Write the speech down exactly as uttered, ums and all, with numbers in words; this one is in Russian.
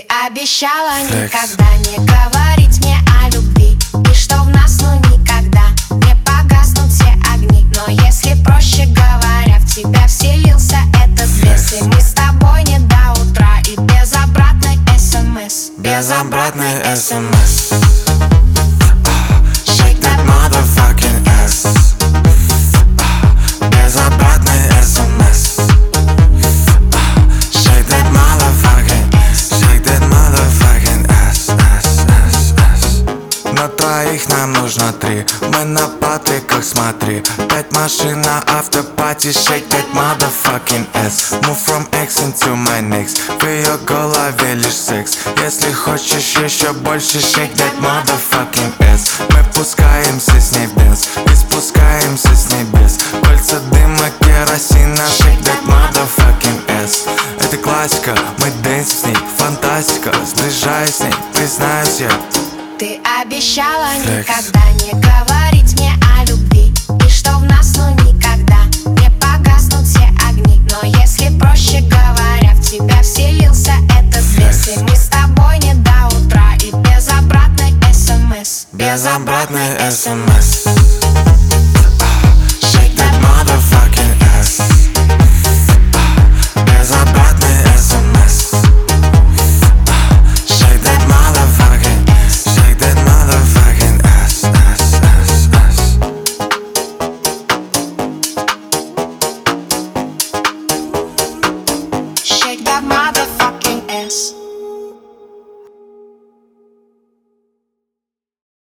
обещала никогда не говорить мне о любви, и что в нас ну никогда не погаснут все огни. Но если проще говоря, в тебя вселился этот бес, и мы с тобой не до утра, и без обратной смс. Без обратной смс. Shake that motherfucking ass. Без обратной смс. Shake that motherfucking ass. Shake that motherfucking ass, ass, ass, ass. На троих нам нужно три. Мы на Патриках, смотри. Пять машин на автопати. Shake that motherfucking ass. Move from X into my next. В ее голове лишь секс. Если хочешь еще больше, shake that motherfucking ass. Мы пускаемся с ней в дэнс и спускаемся с небес. Кольца дыма, керосина, shake that motherfucking ass. Это классика, мы дэнс с ней, фантастика. Сближаясь с ней, признаюсь я. Ты обещала никогда не говорить мне о любви, и что в нас ну никогда не погаснут все огни. Но если проще говоря, в тебя вселился этот бес, и мы с тобой не до утра, и без обратной смс. Без обратной смс.